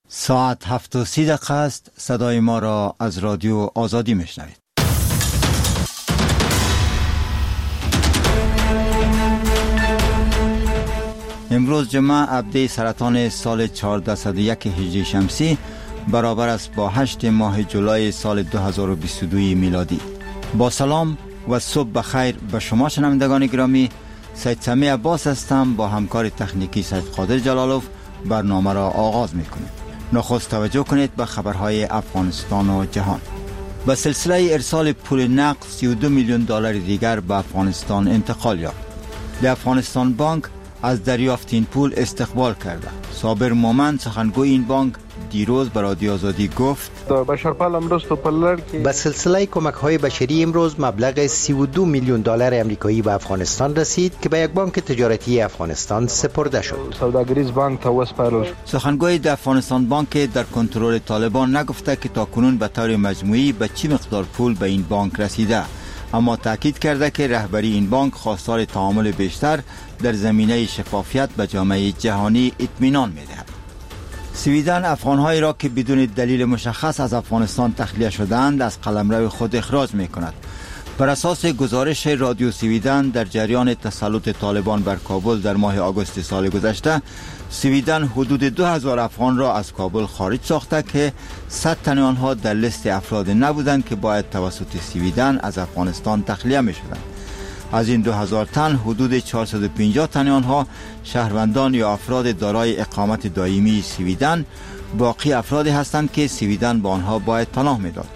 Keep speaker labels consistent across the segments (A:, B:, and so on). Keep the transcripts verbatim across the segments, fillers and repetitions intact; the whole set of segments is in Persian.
A: ساعت هفت و سی دقیقه است. صدای ما را از رادیو آزادی میشنوید. امروز جمعه عبده سرطان سال چهارصد و یک هجری شمسی برابر است با هشت ماه جولای سال دو هزار و بیست و دو میلادی. با سلام و صبح بخیر به شما شنوندگان گرامی. سید سمی عباس هستم. با همکار تکنیکی سید قادر جلالوف برنامه را آغاز میکنیم. نخست توجه کنید به خبرهای افغانستان و جهان. به سلسله ارسال پول نقد سی و دو میلیون دلار دیگر به افغانستان انتقال یافت. در افغانستان بانک از دریافت این پول استقبال کرده. صابر مومن سخنگوی این بانک دیروز به رادیو آزادی گفت
B: به سلسله کمک‌های بشری امروز مبلغ سی و دو میلیون دلار آمریکایی به افغانستان رسید که به یک بانک تجارتی افغانستان سپرده شد.
A: سخنگوی در افغانستان بانک در کنترل طالبان نگفته که تاکنون به طور مجموعی به چی مقدار پول به این بانک رسیده، اما تاکید کرده که رهبری این بانک خواستار تعامل بیشتر در زمینه شفافیت به جامعه جهانی اطمینان می‌دهد. سویدن افغان‌هایی را که بدون دلیل مشخص از افغانستان تخلیه شدند از قلمرو خود اخراج می‌کند. بر اساس گزارش رادیو سویدن در جریان تسلط طالبان بر کابل در ماه آگوست سال گذشته، سویدن حدود دو هزار افغان را از کابل خارج ساخته که صد تن آنها در لیست افراد نبودند که باید توسط سویدن از افغانستان تخلیه می‌شدند. از این دو هزار تن حدود چهارصد و پنجاه تن آنها شهروندان یا افراد دارای اقامت دائمی سویدن، باقی افرادی هستند که سویدن با آنها باید پناه میداد.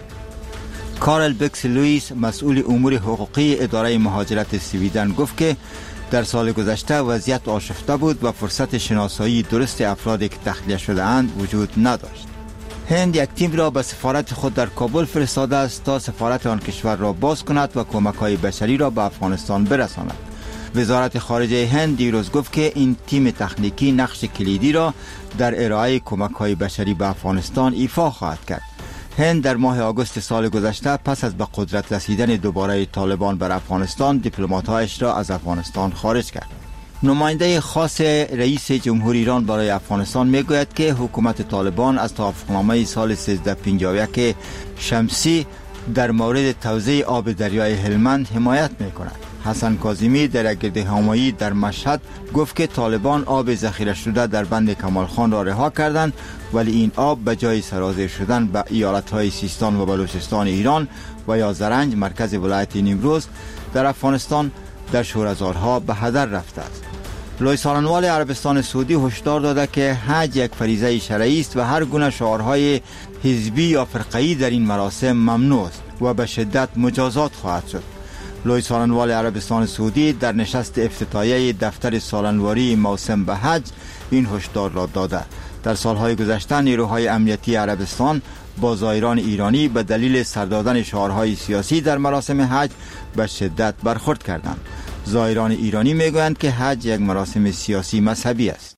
A: کارل بکس لوئیس مسئول امور حقوقی اداره مهاجرت سویدن گفت که در سال گذشته وضعیت آشفته بود و فرصت شناسایی درست افرادی که تخلیه شده اند وجود نداشت. هند یک تیم را به سفارت خود در کابل فرستاده است تا سفارت آن کشور را باز کند و کمک‌های بشری را به افغانستان برساند. وزارت خارجه هند دیروز گفت که این تیم تکنیکی نقش کلیدی را در ارائه کمک‌های بشری به افغانستان ایفا خواهد کرد. هند در ماه آگوست سال گذشته پس از به قدرت رسیدن دوباره طالبان بر افغانستان دیپلمات‌هایش را از افغانستان خارج کرد. نماینده خاص رئیس جمهور ایران برای افغانستان میگوید که حکومت طالبان از توافقنامه سال سیزده پنجاه و یک شمسی در مورد توزیع آب دریای هلمند حمایت میکند. حسن کاظمی در گردهمایی در مشهد گفت که طالبان آب ذخیره شده در بند کمال خان را رها کردند، ولی این آب به جای سرازیر شدن به ایالت‌های سیستان و بلوچستان ایران و یا زرنج مرکز ولایت نیمروز در افغانستان در شوره‌زارها به هدر رفته است. لوی سالنوال عربستان سعودی هشدار داده که حج یک فریضه شرعی است و هر گونه شعارهای حزبی یا فرقه‌ای در این مراسم ممنوع است و به شدت مجازات خواهد شد. لوی سالنوال عربستان سعودی در نشست افتتاحیه دفتر سالنواری موسم به حج این هشدار را داده. در سالهای گذشته نیروهای امنیتی عربستان با زائران ایرانی به دلیل سر دادن شعارهای سیاسی در مراسم حج به شدت برخورد کردند. زائران ایرانی میگویند که حج یک مراسم سیاسی مذهبی است.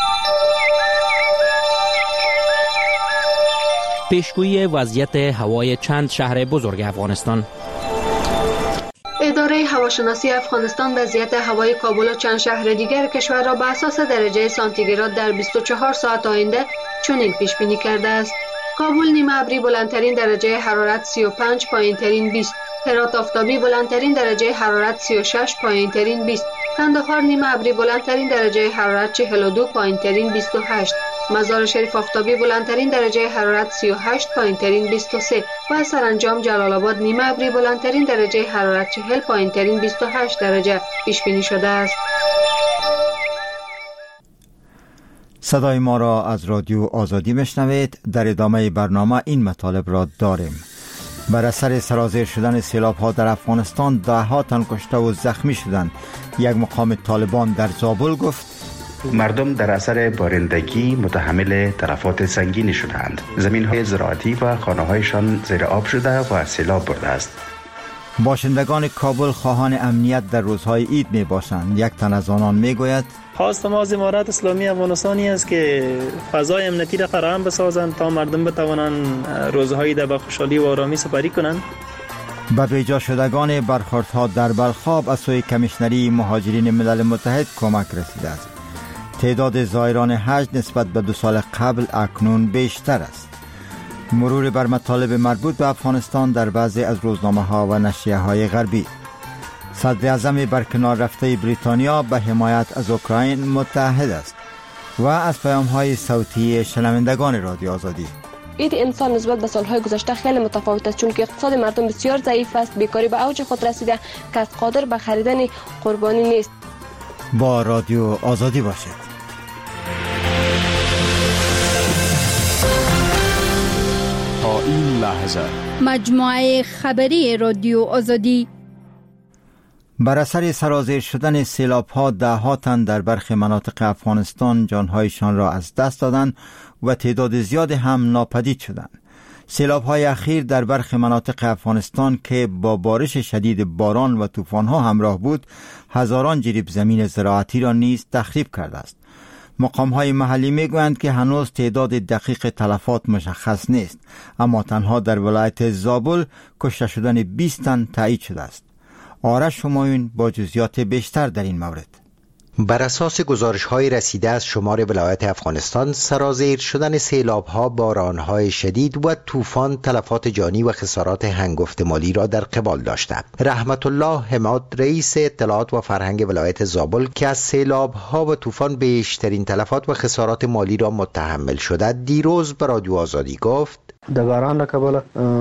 C: پیشگویی وضعیت هوای چند شهر بزرگ افغانستان.
D: اداره هواشناسی افغانستان وضعیت هوای کابل و چند شهر دیگر کشور را بر اساس درجه سانتیگراد در بیست و چهار ساعت آینده چنین پیش بینی کرده است: کابل نیمه ابری بلندترین درجه حرارت سی و پنج، پایینترین بیست. هرات آفتابی بلندترین درجه حرارت سی و شش، پایینترین بیست. کندهار نیمه ابری بلندترین درجه حرارت چهل و دو، پایینترین بیست و هشت. مزار شریف آفتابی بلندترین درجه حرارت سی و هشت، پایینترین بیست و سه و سرانجام جلال آباد نیمه ابری بلندترین درجه حرارت چهل، پایینترین بیست و هشت درجه پیش بینی شده است.
A: صدای ما را از رادیو آزادی میشنوید. در ادامه برنامه این مطالب را داریم. بر اثر سرازیر شدن سیلاب ها در افغانستان ده ها تن کشته و زخمی شدند. یک مقام طالبان در زابل گفت
E: مردم در اثر بارندگی متحمل تلفات سنگینی شدند. زمین‌های زراعتی و خانه‌هایشان زیر آب شده و سیلاب برده است.
A: باشندگان کابل خواهان امنیت در روزهای عید می باشند. یک تن از آنان می گوید
F: خواست ما از امارات اسلامی افغانستانی است که فضای امنیتی را فراهم بسازند تا مردم بتوانند روزهای در با خوشحالی و آرامی سپری کنند.
A: به بیجا شدگان برخوردها در بلخاب از سوی کمیشنری مهاجرین ملل متحد کمک رسیده است. تعداد زائران حج نسبت به دو سال قبل اکنون بیشتر است. مرور بر مطالب مربوط به افغانستان در بعضی از روزنامه ها و نشریه های غربی. صدر اعظم برکنار رفته بریتانیا به حمایت از اوکراین متحد است و از پیام های صوتی شنوندگان رادیو آزادی.
G: اید انسان نسبت به سالهای گذشته خیلی متفاوت است، چون که اقتصاد مردم بسیار ضعیف است، بیکاری به اوج خود رسیده، کس قادر به خریدن قربانی نیست.
A: با رادیو آزادی باشید.
H: تا این لحظه
I: مجموعه خبری رادیو آزادی.
A: بر اثر سرازیر شدن سیلاب‌ها ده‌ها تن در برخی مناطق افغانستان جانهایشان را از دست دادند و تعداد زیاد هم ناپدید شدند. سیلاب‌های اخیر در برخی مناطق افغانستان که با بارش شدید باران و طوفان‌ها همراه بود، هزاران جریب زمین زراعتی را نیز تخریب کرده است. مقام‌های محلی می‌گویند که هنوز تعداد دقیق تلفات مشخص نیست، اما تنها در ولایت زابل کشته شدن بیست تن تایید شده است. آرش همایون با جزئیات بیشتر در این مورد.
B: بر اساس گزارش‌های رسیده از شمار ولایات افغانستان، سرازیر شدن سیلاب‌ها، باران‌های شدید و طوفان تلفات جانی و خسارات هنگفت مالی را در قبال داشته. رحمت الله حماد، رئیس اطلاعات و فرهنگ ولایت زابل که از سیلاب‌ها و طوفان بیشترین تلفات و خسارات مالی را متحمل شده، دیروز به رادیو آزادی گفت:
J: د باران له کبله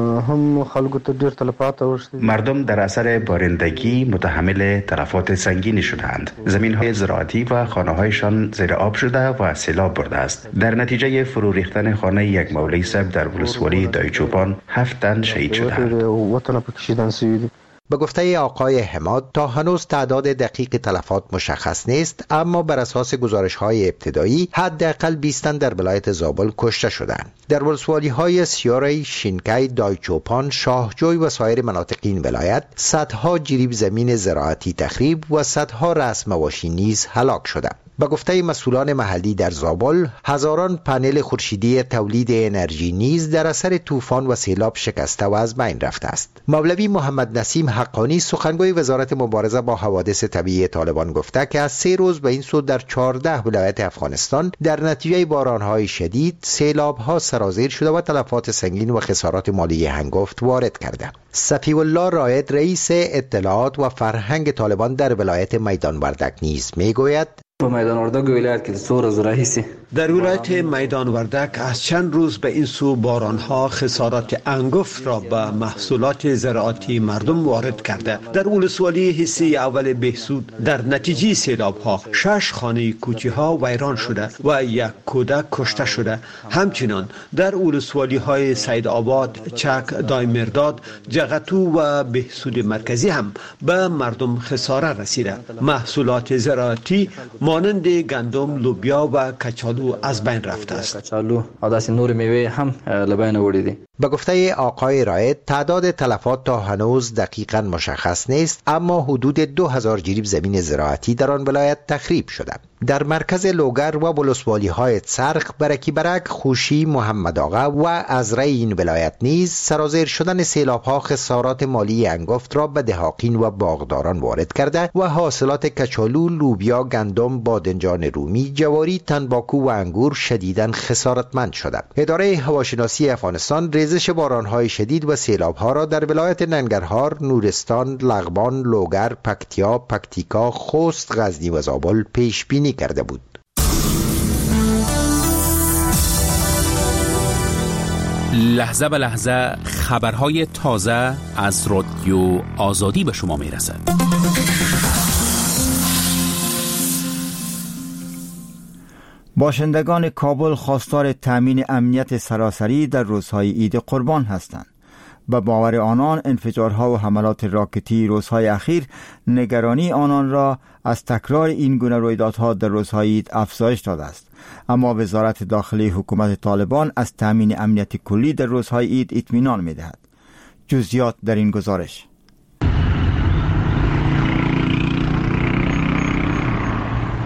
J: هم خلکو ته ډیر تلفات اوښتي.
E: مردم در اثر بارندگی متحمل تلفات سنگینی شدند. زمین‌های زراعتی و خانه‌هایشان زیر آب شده و سیلاب برده است. در نتیجه فرو ریختن خانه یک مولوی صاحب در ولسوالی دایچوپان هفت تن شهید شدند.
J: وطن پکې شهیدان شوي دي.
B: به گفته آقای حماد، تا هنوز تعداد دقیق تلفات مشخص نیست، اما بر اساس گزارش‌های ابتدایی حداقل بیست تن در ولایت زابل کشته شدند. در ولسوالی‌های سیاری، شینکی، دایچوپان، شاهجوی و سایر مناطق این ولایت صدها جریب زمین زراعتی تخریب و صدها رأس مواشی نیز هلاک شدند. به گفته مسئولان محلی در زابل، هزاران پنل خورشیدی تولید انرژی نیز در اثر طوفان و سیلاب شکسته و از بین رفته است. مولوی محمد نسیم حقانی، سخنگوی وزارت مبارزه با حوادث طبیعی طالبان، گفته که از سه روز به این سو در چهارده ولایت افغانستان در نتیجه بارانهای شدید سیلاب‌ها سرازیر شده و تلفات سنگین و خسارات مالی هنگفت وارد کرده. صفی الله رائد، رئیس اطلاعات و فرهنگ طالبان در ولایت میدان وردک نیز میگوید:
K: په میدان وردک ولایت کې څو ورځې راهیسې
L: در ولایت میدان وردک از چند روز به این سو بارانها خسارات انگفت را به محصولات زراعتی مردم وارد کرده. در ولسوالی حصه اول بهسود در نتیجه سیلاب‌ها شش خانه کوچی‌ها ویران شده و یک کودک کشته شده. همچنین در ولسوالی‌های سید آباد، چک، دایمرداد، جغتو و بهسود مرکزی هم به مردم خساره رسیده. محصولات زراعتی مانند گندم، لوبیا و کچالو از بین رفته است.
K: کچالو او داسې نور میوه هم له بین وړي دي.
B: به گفته آقای رائد، تعداد تلفات تا هنوز دقیقاً مشخص نیست، اما حدود دو هزار جریب زمین زراعتی در آن ولایت تخریب شده. در مرکز لوگر و ولسوالی های چرخ، برکی برک، خوشی، محمد آقا و ازرع این ولایت نیز سرازیر شدن سیلاب ها خسارات مالی انگفت را به دهاقین و باغداران وارد کرده و حاصلات کچالو، لوبیا، گندم، بادنجان رومی، جواری، تنباکو و انگور شدیداً خسارتمند شده. اداره هواشناسی افغانستان ریزش بارانهای شدید و سیلاب‌ها را در ولایت ننگرهار، نورستان، لغمان، لوگر، پکتیا، پکتیکا، خوست، غزنی و زابل پیش بینی کرده بود.
H: لحظه به لحظه خبرهای تازه از رادیو آزادی به شما میرسد.
A: باشندگان کابل خواستار تامین امنیت سراسری در روزهای عید قربان هستند. به باور آنان انفجارها و حملات راکتی روزهای اخیر نگرانی آنان را از تکرار این گونه رویدادها در روزهای عید افزایش داده است. اما وزارت داخلی حکومت طالبان از تامین امنیت کلی در روزهای عید اطمینان می‌دهد. جزئیات در این گزارش.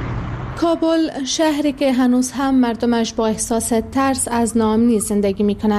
M: کابل، شهری که هنوز هم مردمش با احساس ترس از ناامنی زندگی می کنند.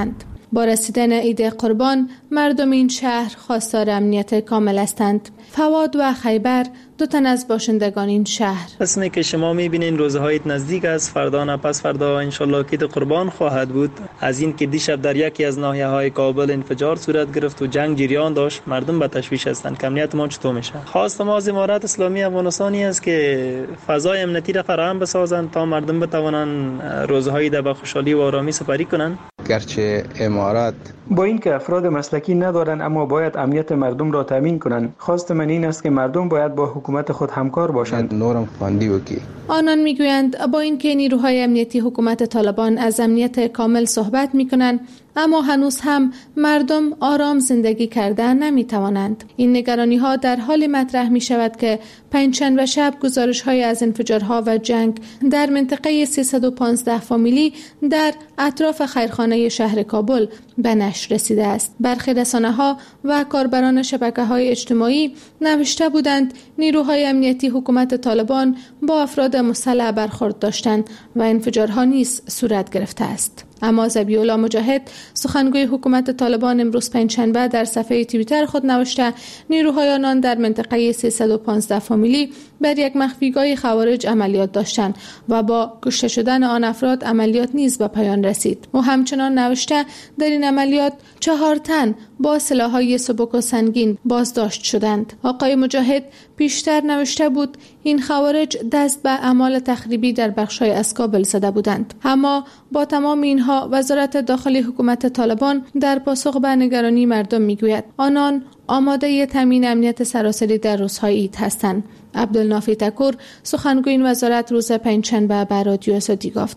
M: با رسیدن عید قربان مردم این شهر خواستار امنیت کامل هستند. فواد و خیبر دو تن از باشندگان این شهر.
F: اسمی که شما میبینین روزهای نزدیک است، فردا نه پس فردا انشالله عید قربان خواهد بود. از این که دیشب در یکی از ناحیه‌های کابل انفجار صورت گرفت و جنگ جریان داشت، مردم به تشویش هستند که امنیت ما چطور میشه. خواست ما از امارات اسلامی افغانستانی است که فضای امنیتی را فراهم بسازند تا مردم بتوانند روزهای در با خوشحالی و آرامی سپری کنند.
N: گرچه امارات
O: با اینکه افراد مسلکی ندارند اما باید امنیت مردم را تامین کنند. خواست من این است که مردم باید با حکومت خود همکار باشند.
N: نورم خواندی وکی.
M: آنان میگویند با اینکه نیروهای امنیتی حکومت طالبان از امنیت کامل صحبت میکنند، اما هنوز هم مردم آرام زندگی کرده نمیتوانند. این نگرانی ها در حال مطرح می شود که پنجشنبه شب گزارش های از انفجارها و جنگ در منطقه سیصد و پانزده فامیلی در اطراف خیرخانه شهر کابل به نشر رسیده است. برخی رسانه ها و کاربران شبکه های اجتماعی نوشته بودند نیروهای امنیتی حکومت طالبان با افراد مسلح برخورد داشتند و انفجارها نیز صورت گرفته است. اما ذبیح‌الله مجاهد سخنگوی حکومت طالبان امروز پنجشنبه در صفحه توییتر خود نوشته نیروهای آنان در منطقه سیصد و پانزده فامیلی بر یک مخفیگاه خوارج عملیات داشتند و با کشته شدن آن افراد عملیات نیز به پایان رسید. او همچنان نوشته در این عملیات چهار تن با سلاح‌های سبک و سنگین بازداشت شدند. آقای مجاهد پیشتر نوشته بود این خوارج دست به اعمال تخریبی در بخش‌های از کابل زده بودند. اما با تمام اینها وزارت داخلی حکومت طالبان در پاسخ به نگرانی مردم میگوید آنان آماده تامین امنیت سراسری در روزهای عید هستند. عبدالنافی تکور سخنگوی این وزارت روز پنجشنبه به رادیو آزادی گفت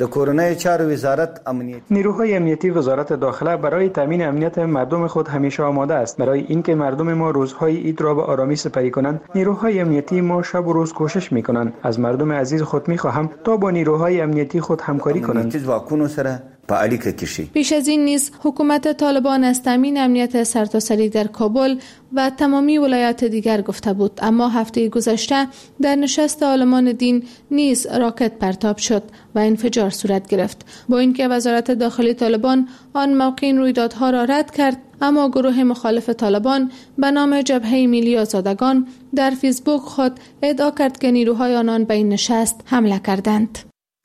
O: نیروهای امنیتی وزارت داخله برای تامین امنیت مردم خود همیشه آماده است. برای اینکه مردم ما روزهای عید را به آرامی سپری کنند، نیروهای امنیتی ما شب و روز کوشش میکنند. از مردم عزیز خود میخواهم تا با نیروهای امنیتی خود همکاری کنند.
M: پیش از این نیز حکومت طالبان از تامین امنیت سرتاسری در کابل و تمامی ولایات دیگر گفته بود، اما هفته گذشته در نشست عالمان دین نیز راکت پرتاب شد و انفجار صورت گرفت. با اینکه وزارت داخلی طالبان آن موقع این رویدادها را رد کرد، اما گروه مخالف طالبان به نام جبهه ملی آزادگان در فیسبوک خود ادعا کرد که نیروهای آنان به این نشست حمله کردند.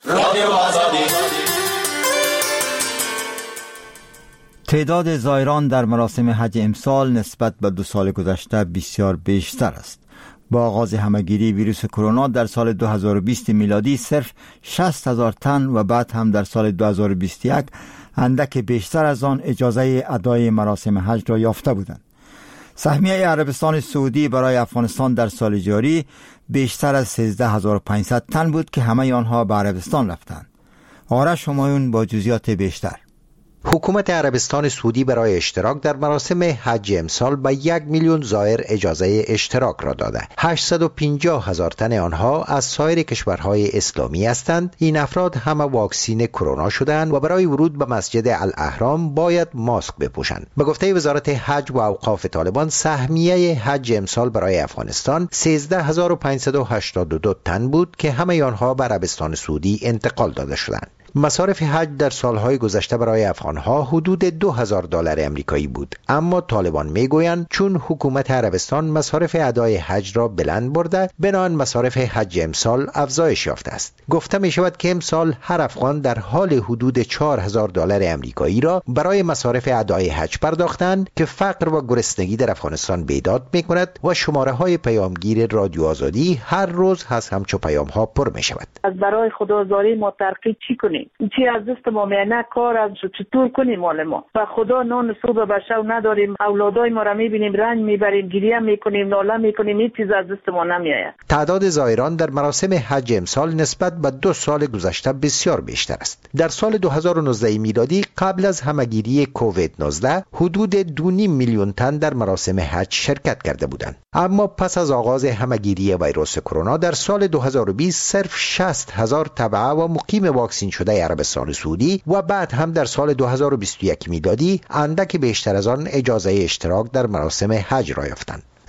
A: تعداد زائران در مراسم حج امسال نسبت به دو سال گذشته بسیار بیشتر است. با آغاز همهگیری ویروس کرونا در سال دو هزار و بیست میلادی صرف شصت هزار تن و بعد هم در سال دو هزار و بیست و یک اندک بیشتر از آن اجازه ادای مراسم حج را یافته بودند. سهمیه عربستان سعودی برای افغانستان در سال جاری بیشتر از سیزده هزار و پانصد تن بود که همه آنها به عربستان رفتند. آرش همایون با جزئیات بیشتر.
B: حکومت عربستان سعودی برای اشتراک در مراسم حج امسال به یک میلیون زائر اجازه اشتراک را داده. هشتصد و پنجاه هزار تن آنها از سایر کشورهای اسلامی هستند. این افراد همه واکسین کرونا شدند و برای ورود به مسجد الاحرام باید ماسک بپوشند. به گفته وزارت حج و اوقاف طالبان، سهمیه حج امسال برای افغانستان سیزده هزار و پانصد و هشتاد و دو تن بود که همه آنها به عربستان سعودی انتقال داده شدند. مصارف حج در سالهای گذشته برای افغانها حدود دو هزار دلار امریکایی بود، اما طالبان میگویند چون حکومت عربستان مصارف ادای حج را بلند برده، بنابراین مصارف حج امسال افزایش یافته است. گفته می شود که امسال هر افغان در حال حدود چهار هزار دلار امریکایی را برای مصارف ادای حج پرداختند که فقر و گرسنگی در افغانستان بیداد می کند و شماره های پیامگیر رادیو آزادی هر روز از همچو پیام ها پر می شود.
P: از برای خدازاری ما ترقی چی کنیم؟ چی از دست ما میانه کار از چطور کنیم؟ مال ما و خدا نان صبح به شب نداریم، اولادای ما را میبینیم رنج میبریم، گریه میکنیم، ناله میکنیم، هیچ چیز از دست ما نمیآید.
B: تعداد زائران در مراسم حج امسال نسبت به دو سال گذشته بسیار بیشتر است. در سال دو هزار و نوزده میلادی قبل از همهگیری کووید نوزده حدود دو نیم میلیون تن در مراسم حج شرکت کرده بودند، اما پس از آغاز همهگیری ویروس کرونا در سال دو هزار و بیست صرف شصت هزار تبع و مقیم واکسین شده عربستان سعودی و بعد هم در سال دو هزار و بیست و یک میلادی اندک بیشتر از آن اجازه اشتراک در مراسم حج را یافتند.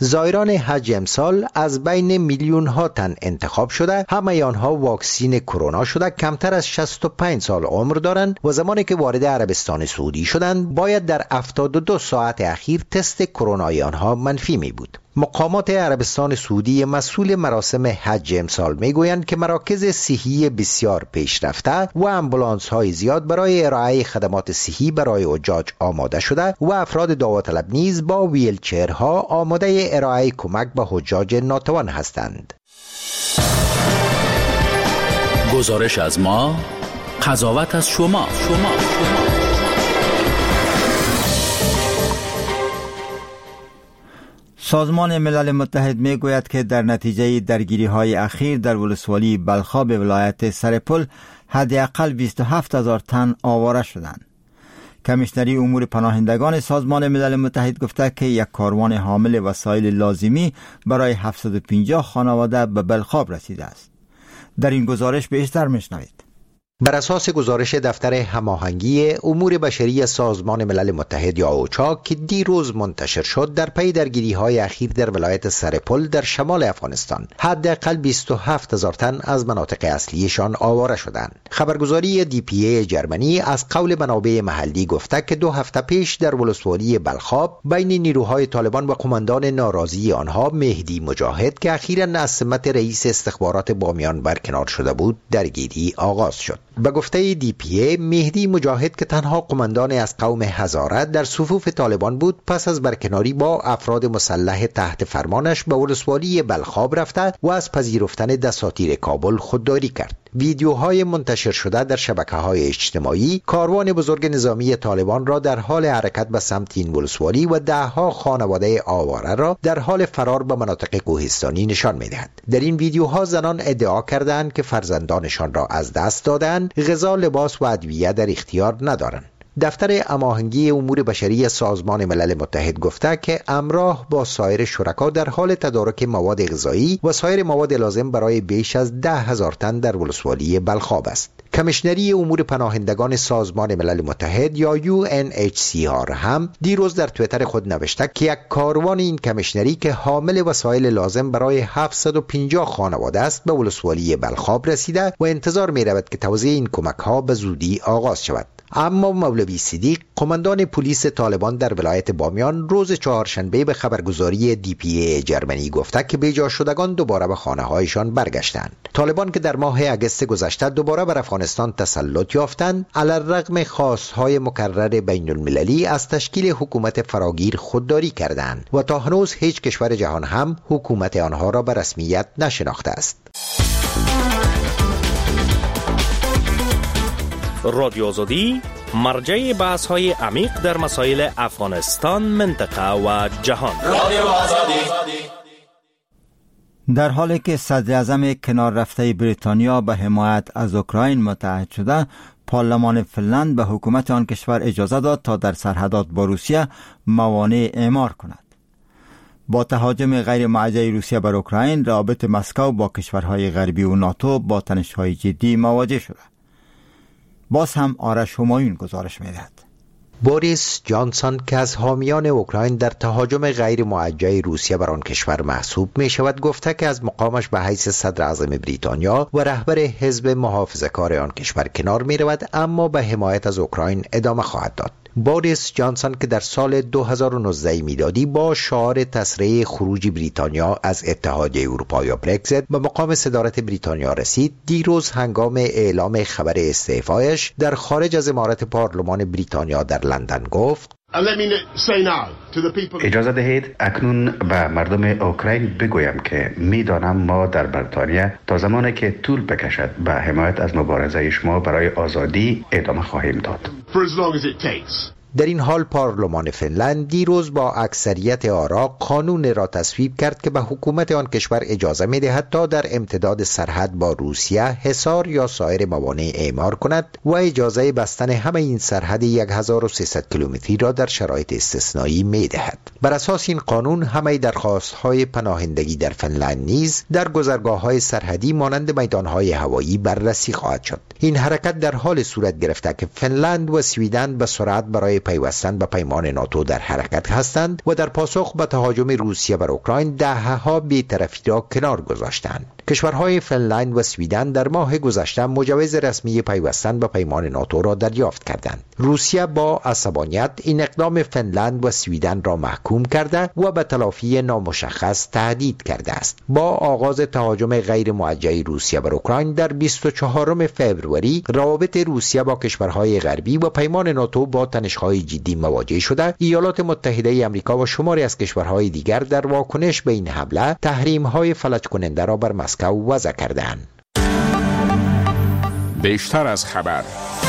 B: زائران حج امسال از بین میلیون ها تن انتخاب شده، همه آنها واکسین کرونا شده، کمتر از شصت و پنج سال عمر دارند و زمانی که وارد عربستان سعودی شدند باید در هفتاد و دو ساعت اخیر تست کرونای آنها منفی می بود. مقامات عربستان سعودی مسئول مراسم حج امسال میگویند که مراکز صحی بسیار پیشرفته و امبولانس های زیاد برای ارائه خدمات صحی برای حجاج آماده شده و افراد داوطلب نیز با ویلچرها آماده ارائه کمک به حجاج ناتوان هستند.
H: گزارش از ما، قضاوت از شما. شما.
A: سازمان ملل متحد می گوید که در نتیجه درگیری های اخیر در ولسوالی بلخاب ولایت سرپل حداقل بیست و هفت هزار تن آواره شدند. کمیشنری امور پناهندگان سازمان ملل متحد گفته که یک کاروان حامل وسایل لازمی برای هفتصد و پنجاه خانواده به بلخاب رسیده است. در این گزارش بیشتر میشنوید.
B: بر اساس گزارش دفتر هماهنگی امور بشری سازمان ملل متحد یا اوچا که دیروز منتشر شد، در پی درگیری‌های اخیر در ولایت سرپل در شمال افغانستان حداقل بیست و هفت هزار تن از مناطق اصلیشان آواره شدند. خبرگزاری دی پی ای جرمنی از قول منابع محلی گفته که دو هفته پیش در ولسوالی بلخاب بین نیروهای طالبان و قماندان ناراضی آنها مهدی مجاهد که اخیراً از سمت رئیس استخبارات بامیان برکنار شده بود درگیری آغاز شد. به گفته دی پی ای، مهدی مجاهد که تنها قماندان از قوم هزاره در صفوف طالبان بود، پس از برکناری با افراد مسلح تحت فرمانش به ولسوالی بلخاب رفته و از پذیرفتن دساتیر کابل خودداری کرد. ویدیوهای منتشر شده در شبکه‌های اجتماعی کاروان بزرگ نظامی طالبان را در حال حرکت به سمت این ولسوالی و دهها خانواده آواره را در حال فرار به مناطق کوهستانی نشان می‌دهد. در این ویدیوها زنان ادعا کردند که فرزندانشان را از دست دادند، غذا، لباس و ادویه در اختیار ندارند. دفتر هماهنگی امور بشری سازمان ملل متحد گفته که همراه با سایر شرکا در حال تدارک مواد غذایی و سایر مواد لازم برای بیش از ده هزار تن در ولسوالی بلخاب است. کمیشنری امور پناهندگان سازمان ملل متحد یا یو ان اچ سی آر هم دیروز در توییتر خود نوشته که یک کاروان این کمیشنری که حامل وسایل لازم برای هفتصد و پنجاه خانواده است به ولسوالی بلخاب رسیده و انتظار می رود که توزیع این کمک ها به زودی آغاز شود. اما مولوی صدیق، قماندان پلیس طالبان در ولایت بامیان، روز چهارشنبه به خبرگزاری دی پی ای جرمنی گفته که بیجا شدگان دوباره به خانه هایشان برگشتند. طالبان که در ماه اگست گذشته دوباره بر افغانستان تسلط یافتند، علیرغم خواستهای مکرر بین المللی از تشکیل حکومت فراگیر خودداری کردند و تا هنوز هیچ کشور جهان هم حکومت آنها را به رسمیت نشناخته است.
Q: رادیو آزادی مرجع بحث های عمیق در مسائل افغانستان، منطقه و جهان. رادیو آزادی.
A: در حالی که صدر اعظم کنار رفته بریتانیا به حمایت از اوکراین متحد شده، پارلمان فنلند به حکومت آن کشور اجازه داد تا در سرحدات با روسیه موانع اعمار کند. با تهاجم غیر موجه روسیه بر اوکراین، روابط مسکو با کشورهای غربی و ناتو با تنش‌های جدی مواجه شده. باز هم آرش همایون گزارش می‌دهد.
B: بوریس جانسون که از حامیان اوکراین در تهاجم غیر موجه روسیه بر آن کشور محسوب می شود، گفته که از مقامش به حیث صدر اعظم بریتانیا و رهبر حزب محافظه‌کار آن کشور کنار می رود، اما به حمایت از اوکراین ادامه خواهد داد. بوریس جانسون که در سال دو هزار و نوزده میلادی با شعار تسریع خروج بریتانیا از اتحادیه اروپا یا برگزیت به مقام صدارت بریتانیا رسید، دیروز هنگام اعلام خبر استعفایش در خارج از عمارت پارلمان بریتانیا در لندن گفت:
E: اجازه دهید اکنون به مردم اوکراین بگویم که میدانم ما در بریتانیا تا زمانی که طول بکشد به حمایت از مبارزه شما برای آزادی ادامه خواهیم داد.
B: در این حال پارلمان فنلند دیروز با اکثریت آرا قانون را تصویب کرد که به حکومت آن کشور اجازه می‌دهد تا در امتداد سرحد با روسیه حصار یا سایر موانع اعمار کند و اجازه بستن همه این سرحد هزار و سیصد کیلومتری را در شرایط استثنایی می‌دهد. بر اساس این قانون همه درخواست‌های پناهندگی در فنلند نیز در گذرگاه‌های سرحدی مانند میدان‌های هوایی بررسی خواهد شد. این حرکت در حال صورت گرفته که فنلند و سویدن به سرعت برای پیوستن به پیمان ناتو در حرکت هستند و در پاسخ به تهاجم روسیه بر اوکراین دهه‌ها بی‌طرفی را کنار گذاشتند. کشورهای فنلند و سویدن در ماه گذشته مجوز رسمی پیوستن به پیمان ناتو را دریافت کردند. روسیه با عصبانیت این اقدام فنلند و سویدن را محکوم کرده و به تلافی نامشخص تهدید کرده است. با آغاز تهاجم غیر موجه روسیه بر اوکراین در بیست و چهارم فوریه روابط روسیه با کشورهای غربی و پیمان ناتو با تنش‌های جدی مواجه شده. ایالات متحده آمریکا و شماری از کشورهای دیگر در واکنش به این حمله تحریم‌های فلج کننده را بر مسکو وضع کردند.
H: بیشتر از خبر.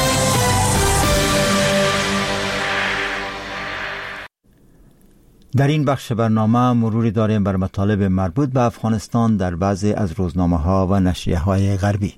A: در این بخش برنامه مروری داریم بر مطالب مربوط به افغانستان در بعضی از روزنامه‌ها و نشریه‌های غربی.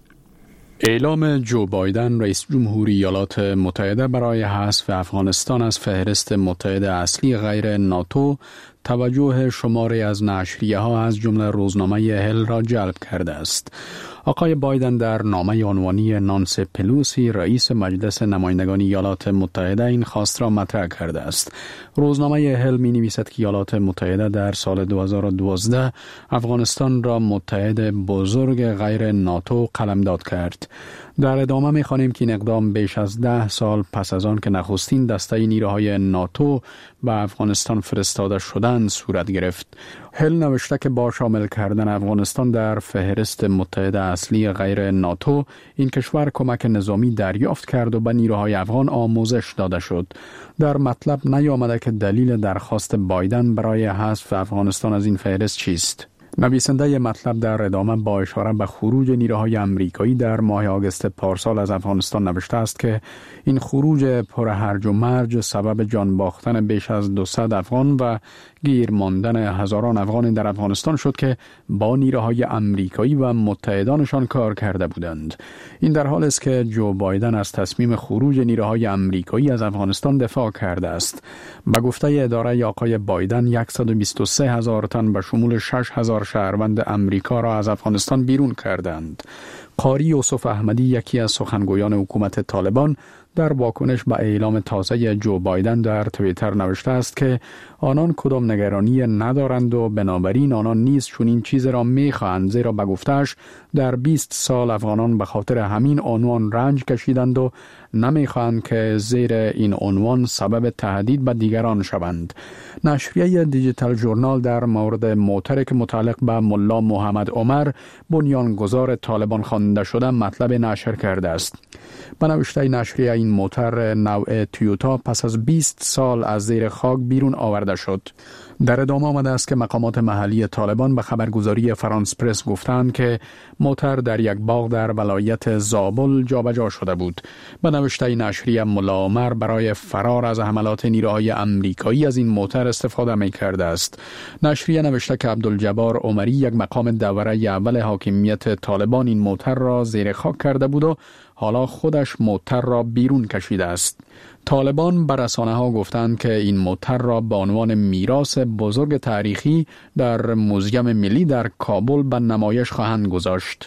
R: اعلام جو بایدن رئیس جمهوری ایالات متحده برای حذف افغانستان از فهرست متحد اصلی غیر ناتو توجه شماری از نشریه‌ها از جمله روزنامه هل را جلب کرده است. آقای بایدن در نامه عنوانی نانسی پلوسی رئیس مجلس نمایندگان ایالات متحده این خواست را مطرح کرده است. روزنامه هل می نویسد که ایالات متحده در سال دو هزار و دوازده افغانستان را متحد بزرگ غیر ناتو قلمداد کرد. در ادامه می خوانیم که این اقدام بیش از ده سال پس از آن که نخستین دسته نیروهای ناتو به افغانستان فرستاده شدند صورت گرفت. هل نوشته که با شامل کردن افغانستان در فهرست متحد اصلی غیر ناتو این کشور کمک نظامی دریافت کرد و به نیروهای افغان آموزش داده شد. در مطلب نیامده که دلیل درخواست بایدن برای حذف افغانستان از این فهرست چیست. نویسنده مطلب در ادامه با اشاره به خروج نیروهای آمریکایی در ماه آگوست پارسال از افغانستان نوشته است که این خروج پر هرج و مرج سبب جان باختن بیش از دویست افغان و گیر ماندن هزاران افغان در افغانستان شد که با نیروهای آمریکایی و متحدانشان کار کرده بودند. این در حالی است که جو بایدن از تصمیم خروج نیروهای آمریکایی از افغانستان دفاع کرده است. به گفته اداره آقای بایدن صد و بیست و سه هزار تن به شمول شش هزار شهروند امریکا را از افغانستان بیرون کردند. قاری یوسف احمدی یکی از سخنگویان حکومت طالبان در واکنش به اعلام تازه جو بایدن در توییتر نوشته است که آنان کدام نگرانی ندارند و بنابراین آنان نیز چنین چیز را می‌خواهند، زیرا به گفته‌اش در بیست سال افغانان به خاطر همین عنوان رنج کشیدند و نمی‌خواهند که زیر این عنوان سبب تهدید به دیگران شوند. نشریه دیجیتال ژورنال در مورد موتری که متعلق به ملا محمد عمر بنیانگذار طالبان خوانده شده مطلب نشر کرده است. به نوشته نشریه این موتر نوع تویوتا پس از بیست سال از زیر خاک بیرون آورده شد. در ادامه آمده است که مقامات محلی طالبان به خبرگزاری فرانس پرس گفتند که موتر در یک باغ در ولایت زابل جابجا شده بود. به نوشته نشریه ملا عمر برای فرار از حملات نیروهای آمریکایی از این موتر استفاده می کرده است. نشریه نوشته که عبدالجبار عمری یک مقام دوره اول حاکمیت طالبان این موتر را زیر خاک کرده بود و حالا خودش موتر را بیرون کشیده است. طالبان بر رسانه‌ها گفتند که این موتر را به عنوان میراث بزرگ تاریخی در موزیم ملی در کابل به نمایش خواهند گذاشت.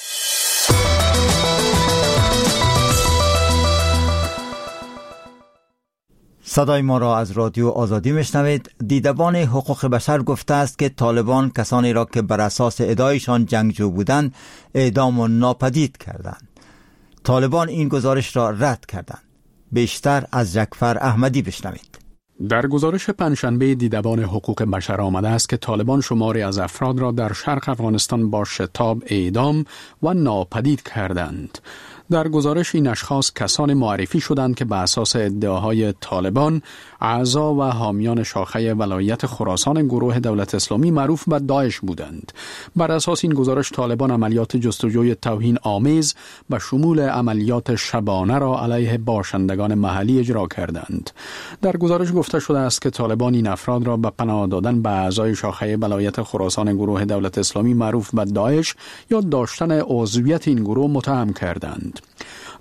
A: صدای ما را از رادیو آزادی میشنوید. دیدبان حقوق بشر گفته است که طالبان کسانی را که بر اساس ادعایشان جنگجو بودند اعدام و ناپدید کردند. طالبان این گزارش را رد کردند. بیشتر از جعفر احمدی بشنوید.
R: در گزارش پنجشنبه دیدبان حقوق بشر آمده است که طالبان شماری از افراد را در شرق افغانستان با شتاب اعدام و ناپدید کردند. در گزارش این اشخاص کسان معرفی شدند که به اساس ادعاهای طالبان اعضا و حامیان شاخه ولایت خراسان گروه دولت اسلامی معروف به داعش بودند. بر اساس این گزارش طالبان عملیات جستجوی توهین آمیز به شمول عملیات شبانه را علیه باشندگان محلی اجرا کردند. در گزارش گفته شده است که طالبان این افراد را به پناه دادن به اعضای شاخه ولایت خراسان گروه دولت اسلامی معروف به داعش یا داشتن عضویت این گروه متهم کردند.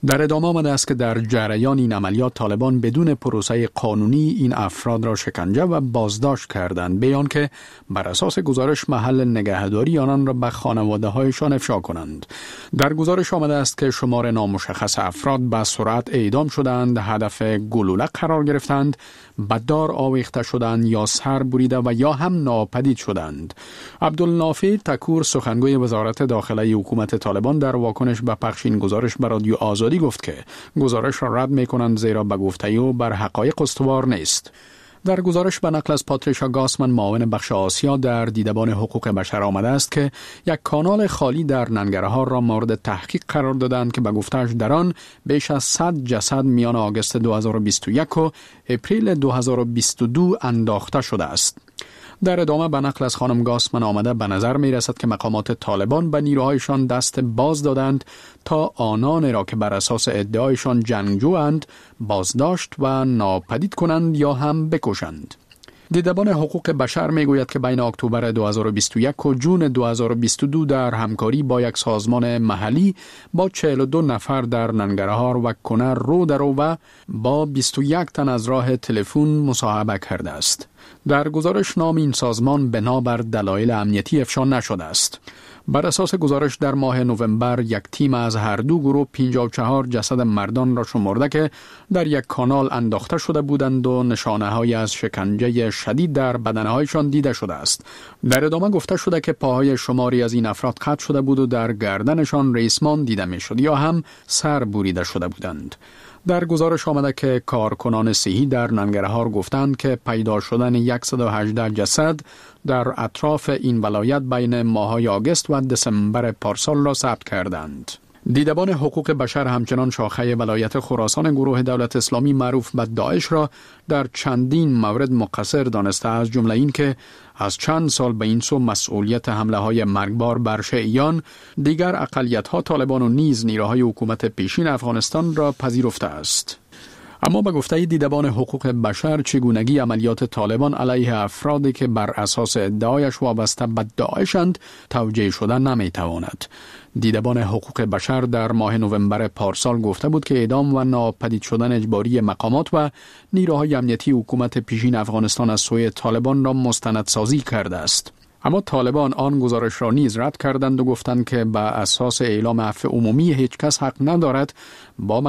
R: در ادامه آمده است که در جریان این عملیات طالبان بدون پروسه قانونی این افراد را شکنجه و بازداشت کردند، بیان که بر اساس گزارش محل نگهداری آنان را به خانواده هایشان افشا کنند. در گزارش آمده است که شمار نامشخص افراد به سرعت اعدام شدند، هدف گلوله قرار گرفتند، به دار آویخته شدند یا سر بریده و یا هم ناپدید شدند. عبدالنافع تکور سخنگوی وزارت داخله حکومت طالبان در واکنش به پخش این گزارش به رادیو آزادی گفت که گزارش را رد می‌کنند زیرا به گفته او بر حقایق استوار نیست. در گزارش به نقل از پاتریشا گاسمن معاون بخش آسیا در دیدبان حقوق بشر آمده است که یک کانال خالی در ننگرهار را مورد تحقیق قرار دادند که به گفته‌اش در آن بیش از صد جسد میان آگوست دو هزار و بیست و یک و اپریل دو هزار و بیست و دو انداخته شده است. در ادامه به نقل از خانم گاسمن آمده به نظر می رسد که مقامات طالبان به نیروهایشان دست باز دادند تا آنان را که بر اساس ادعایشان جنگجویند بازداشت و ناپدید کنند یا هم بکشند. دیدبان حقوق بشر می گوید که بین اکتبر دو هزار و بیست و یک و جون دو هزار و بیست و دو در همکاری با یک سازمان محلی با چهل و دو نفر در ننگرهار و کنر رو در رو و با بیست و یک تن از راه تلفن مصاحبه کرده است. در گزارش نام این سازمان بنابر دلایل امنیتی افشا نشده است. بر اساس گزارش در ماه نوامبر یک تیم از هر دو گروه پنجاه و چهار جسد مردان را شمرده که در یک کانال انداخته شده بودند و نشانه‌هایی از شکنجه شدید در بدنهایشان دیده شده است. در ادامه گفته شده که پاهای شماری از این افراد قطع شده بود و در گردنشان ریسمان دیده می‌شد یا هم سر بریده شده بودند. در گزارش آمده که کارکنان صحی در ننگرهار گفتند که پیدا شدن صد و هجده جسد در اطراف این ولایت بین ماه‌های آگوست و دسامبر پارسال را ثبت کردند. دیدبان حقوق بشر همچنان شاخه ولایت خراسان گروه دولت اسلامی معروف به داعش را در چندین مورد مقصر دانسته، از جمله این که از چند سال به این سو مسئولیت حمله های مرگبار بر شیعیان، دیگر اقلیت‌ها طالبان و نیز نیروهای حکومت پیشین افغانستان را پذیرفته است. اما به گفته دیدبان حقوق بشر چگونگی عملیات طالبان علیه افرادی که بر اساس ادعایش وابسته به داعشند توجیه شده نمیتواند. دیدبان حقوق بشر در ماه نوامبر پارسال گفته بود که اعدام و ناپدید شدن اجباری مقامات و نیروهای امنیتی حکومت پیشین افغانستان از سوی طالبان را مستندسازی کرده است. اما طالبان آن گزارش را نیز رد کردند و گفتند که به اساس اعلام عفو عمومی هیچ کس حق ندارد با